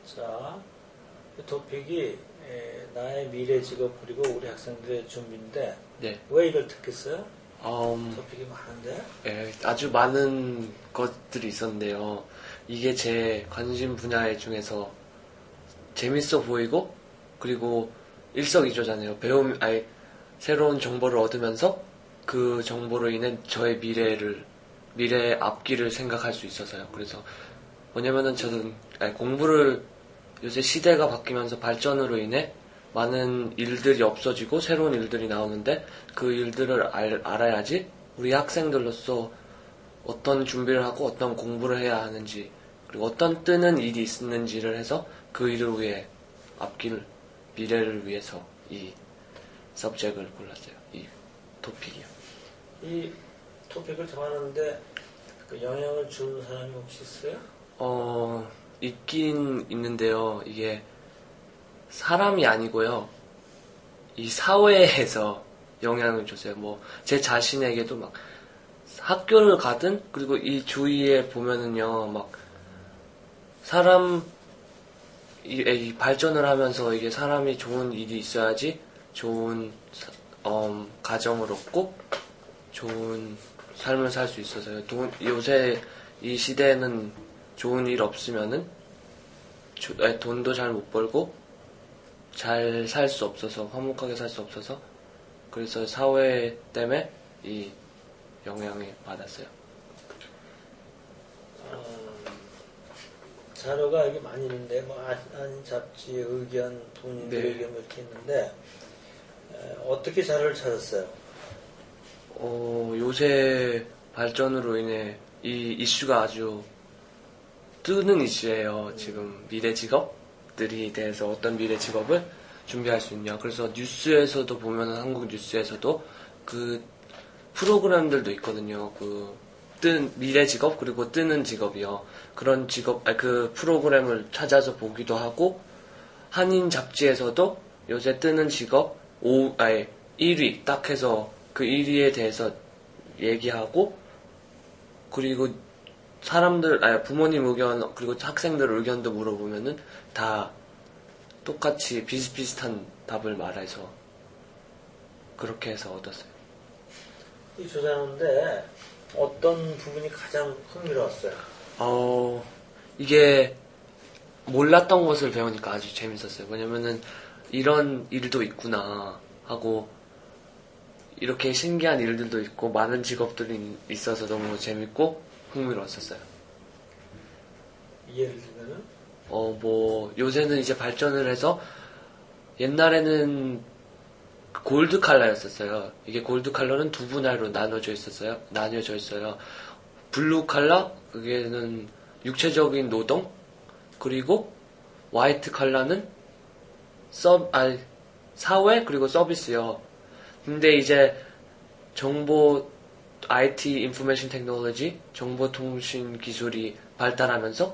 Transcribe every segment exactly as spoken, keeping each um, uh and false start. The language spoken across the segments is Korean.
자, 토픽이 에, 나의 미래 직업 그리고 우리 학생들의 준비인데 네. 왜 이걸 택했어요? 음, 토픽이 많은데. 예, 아주 많은 것들이 있었는데요. 이게 제 관심 분야 중에서 재밌어 보이고, 그리고 일석이조잖아요. 배움, 아예 새로운 정보를 얻으면서 그 정보로 인해 저의 미래를, 미래의 앞길을 생각할 수 있어서요. 그래서 뭐냐면은 저는 아니, 공부를 요새 시대가 바뀌면서 발전으로 인해 많은 일들이 없어지고 새로운 일들이 나오는데 그 일들을 알, 알아야지 우리 학생들로서 어떤 준비를 하고 어떤 공부를 해야 하는지 그리고 어떤 뜨는 일이 있는지를 해서 그 일을 위해 앞길 미래를 위해서 이 서브젝트를 골랐어요. 이 토픽이요. 이 토픽을 정하는데 그 영향을 주는 사람이 혹시 있어요? 어, 있긴 있는데요. 이게 사람이 아니고요. 이 사회에서 영향을 줬어요. 뭐, 제 자신에게도 막 학교를 가든, 그리고 이 주위에 보면은요, 막, 사람, 이, 이 발전을 하면서 이게 사람이 좋은 일이 있어야지 좋은, 음, 가정을 얻고, 좋은 삶을 살 수 있어서요. 돈, 요새 이 시대에는 좋은 일 없으면은, 조, 아니, 돈도 잘 못 벌고, 잘 살 수 없어서, 화목하게 살 수 없어서, 그래서 사회 때문에 이 영향을 받았어요. 어, 자료가 이게 많이 있는데, 뭐, 아닌 잡지, 의견, 본인들 네. 의견 이렇게 있는데, 에, 어떻게 자료를 찾았어요? 어, 요새 발전으로 인해 이 이슈가 아주 뜨는 이슈예요. 지금 미래 직업들이 대해서 어떤 미래 직업을 준비할 수 있냐. 그래서 뉴스에서도 보면 한국 뉴스에서도 그 프로그램들도 있거든요. 그 뜨는 미래 직업 그리고 뜨는 직업이요. 그런 직업, 아니 그 프로그램을 찾아서 보기도 하고 한인 잡지에서도 요새 뜨는 직업 오, 아니 일 위 딱 해서 그 일 위에 대해서 얘기하고 그리고 사람들, 아니 부모님 의견 그리고 학생들 의견도 물어보면은 다 똑같이 비슷비슷한 답을 말해서 그렇게 해서 얻었어요. 이 조사하는데 어떤 부분이 가장 흥미로웠어요? 어, 이게 몰랐던 것을 배우니까 아주 재밌었어요. 왜냐면은 이런 일도 있구나 하고 이렇게 신기한 일들도 있고 많은 직업들이 있어서 너무 재밌고 흥미로웠었어요. 예를 들면은? 어, 뭐 요새는 이제 발전을 해서 옛날에는 골드 칼라였었어요. 이게 골드 칼라는 두 분할로 나눠져 있었어요. 나뉘어져 있어요. 블루 칼라 그게는 육체적인 노동 그리고 화이트 칼라는 서 아니 사회 그리고 서비스요. 근데 이제 정보 아이티 인포메이션 테크놀로지 정보통신 기술이 발달하면서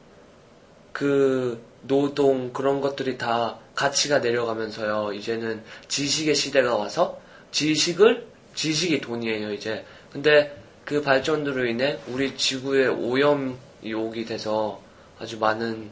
그 노동 그런 것들이 다 가치가 내려가면서요. 이제는 지식의 시대가 와서 지식을 지식이 돈이에요. 이제 근데 그 발전으로 인해 우리 지구에 오염이 오게 돼서 아주 많은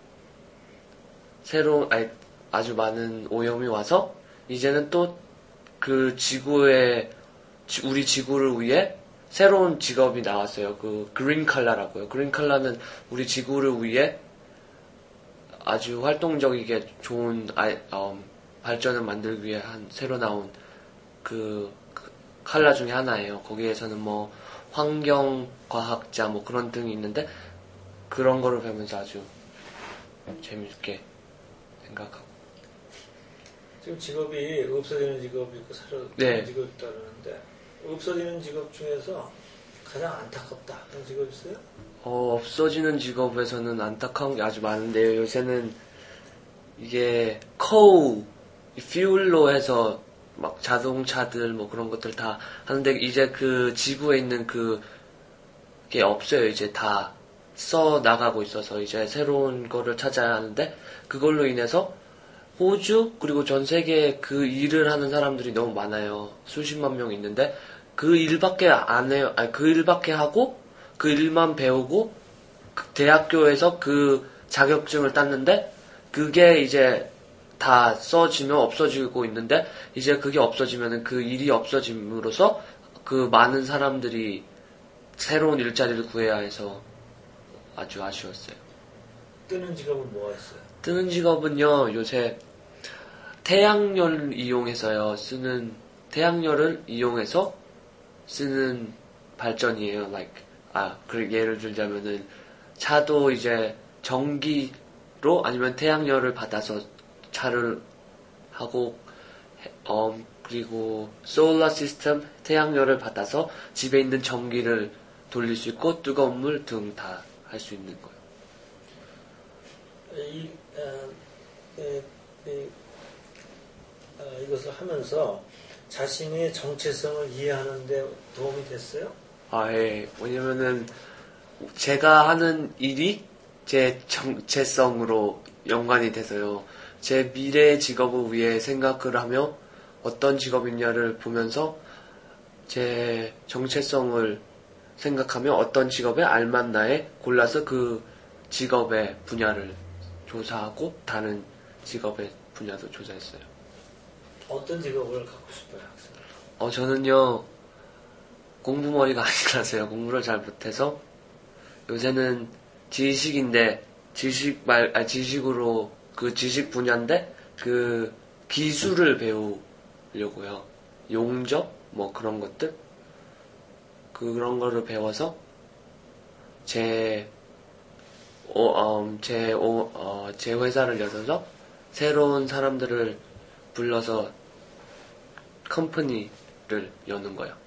새로운 아니, 아주 많은 오염이 와서 이제는 또 그 지구에 우리 지구를 위해 새로운 직업이 나왔어요. 그 그린 칼라라고요. 그린 칼라는 우리 지구를 위해 아주 활동적이게 좋은 아이, 음, 발전을 만들기 위해 한 새로 나온 그, 그 칼라 중에 하나예요. 거기에서는 뭐 환경과학자 뭐 그런 등이 있는데 그런 거를 배우면서 아주 재밌게 생각하고. 지금 직업이 없어지는 직업이 있고 새로 네. 직업이 있다 그러는데 없어지는 직업 중에서 가장 안타깝다 그런 직업 있어요? 어, 없어지는 직업에서는 안타까운 게 아주 많은데요. 요새는 이게 coal, fuel로 해서 막 자동차들 뭐 그런 것들 다 하는데 이제 그 지구에 있는 그게 없어요. 이제 다 써 나가고 있어서 이제 새로운 거를 찾아야 하는데 그걸로 인해서 호주 그리고 전 세계에 그 일을 하는 사람들이 너무 많아요. 수십만 명 있는데 그 일밖에 안 해요. 아니 그 일밖에 하고 그 일만 배우고 그 대학교에서 그 자격증을 땄는데 그게 이제 다 써지면 없어지고 있는데 이제 그게 없어지면은 그 일이 없어짐으로써 그 많은 사람들이 새로운 일자리를 구해야 해서 아주 아쉬웠어요. 뜨는 직업은 뭐가 있어요? 뜨는 직업은요, 요새 태양열 이용해서요, 쓰는, 태양열을 이용해서 쓰는 발전이에요. like, 아, 그 예를 들자면은, 차도 이제 전기로 아니면 태양열을 받아서 차를 하고, 어, 그리고 솔라 시스템, 태양열을 받아서 집에 있는 전기를 돌릴 수 있고, 뜨거운 물 등 다 할 수 있는 거예요. 이, 어, 이, 이, 어, 이것을 하면서 자신의 정체성을 이해하는 데 도움이 됐어요? 아, 예. 왜냐면은, 제가 하는 일이 제 정체성으로 연관이 돼서요. 제 미래 직업을 위해 생각을 하며 어떤 직업이냐를 보면서 제 정체성을 생각하며 어떤 직업에 알맞나에 골라서 그 직업의 분야를 조사하고 다른 직업의 분야도 조사했어요. 어떤 직업을 갖고 싶어요, 학생? 어, 저는요, 공부머리가 아니라서요. 공부를 잘 못해서 요새는 지식인데, 지식 말, 아, 지식으로, 그 지식 분야인데, 그 기술을 배우려고요. 용접? 뭐 그런 것들? 그런 거를 배워서, 제, 어, 음, 제, 어, 어, 제 회사를 열어서, 새로운 사람들을 불러서, 컴퍼니를 여는 거예요.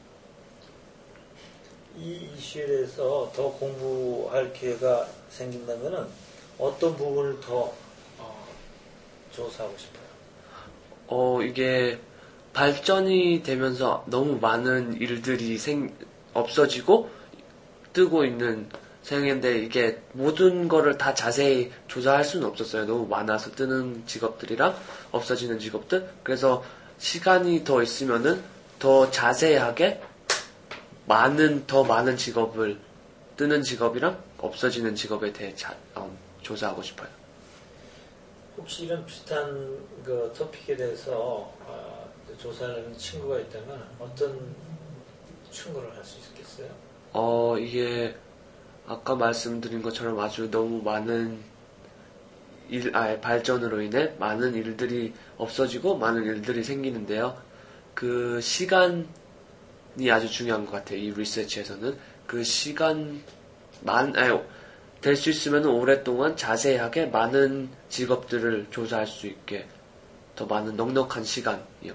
이 이슈에 대해서 더 공부할 기회가 생긴다면은 어떤 부분을 더 어, 조사하고 싶어요? 어, 이게 발전이 되면서 너무 많은 일들이 생, 없어지고 뜨고 있는 생인데 이게 모든 거를 다 자세히 조사할 수는 없었어요. 너무 많아서 뜨는 직업들이랑 없어지는 직업들. 그래서 시간이 더 있으면은 더 자세하게 많은, 더 많은 직업을, 뜨는 직업이랑 없어지는 직업에 대해 자, 어, 조사하고 싶어요. 혹시 이런 비슷한 그 토픽에 대해서 어, 조사하는 친구가 있다면 어떤 충고를 할 수 있겠어요? 어, 이게 아까 말씀드린 것처럼 아주 너무 많은 일, 아, 발전으로 인해 많은 일들이 없어지고 많은 일들이 생기는데요. 그 시간이 아주 중요한 것 같아요. 이 리서치에서는 그 시간 만, 아니, 될 수 있으면 오랫동안 자세하게 많은 직업들을 조사할 수 있게 더 많은 넉넉한 시간이요.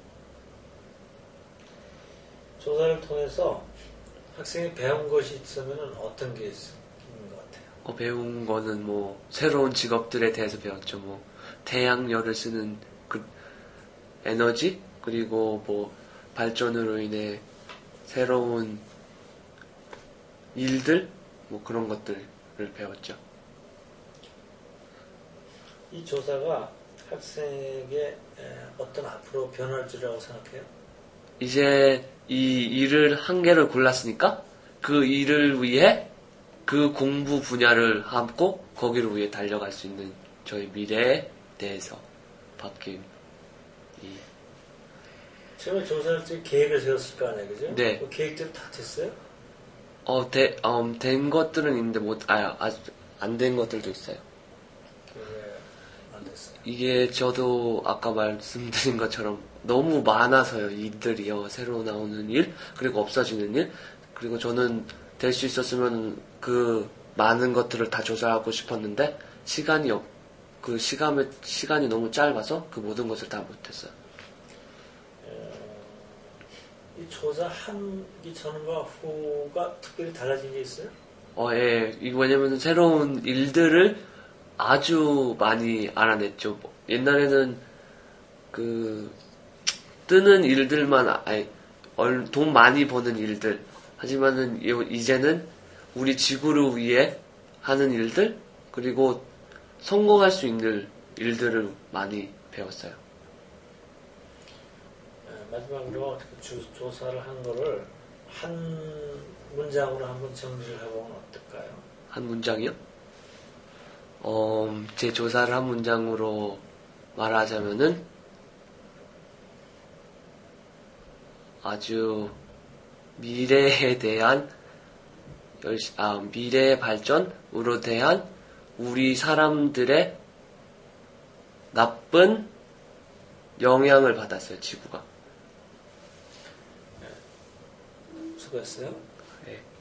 조사를 통해서 학생이 배운 것이 있으면 어떤 게 있는 것 같아요? 어, 배운 거는 뭐 새로운 직업들에 대해서 배웠죠. 뭐 태양열을 쓰는 그 에너지 그리고 뭐 발전으로 인해 새로운 일들 뭐 그런 것들을 배웠죠. 이 조사가 학생에게 어떤 앞으로 변화를 주라고 생각해요? 이제 이 일을 한 개를 골랐으니까 그 일을 위해 그 공부 분야를 함고 거기를 위해 달려갈 수 있는 저희 미래에 대해서 바뀐 이 처음에 조사할 때 계획을 세웠을 거 아니에요, 그죠? 네. 그 계획대로 다 됐어요? 어, 대, 음, 된 것들은 있는데 못, 아, 아직 안 된 것들도 있어요. 왜 안 됐어요? 이게 저도 아까 말씀드린 것처럼 너무 많아서요, 일들이요. 새로 나오는 일, 그리고 없어지는 일. 그리고 저는 될 수 있었으면 그 많은 것들을 다 조사하고 싶었는데, 시간이 없, 그 시간에, 시간이 너무 짧아서 그 모든 것을 다 못했어요. 이 조사하기 전과 후가 특별히 달라진 게 있어요? 어, 예. 이거 왜냐면 새로운 일들을 아주 많이 알아냈죠. 뭐, 옛날에는 그 뜨는 일들만 아니 얼- 돈 많이 버는 일들 하지만은 이- 이제는 우리 지구를 위해 하는 일들 그리고 성공할 수 있는 일들을 많이 배웠어요. 네, 마지막으로 주, 조사를 한 거를 한 문장으로 한번 정리를 해보면 어떨까요? 한 문장이요? 어, 제 조사를 한 문장으로 말하자면은 아주 미래에 대한 열시, 아, 미래 발전으로 대한 우리 사람들의 나쁜 영향을 받았어요, 지구가. 수고했어요. 네.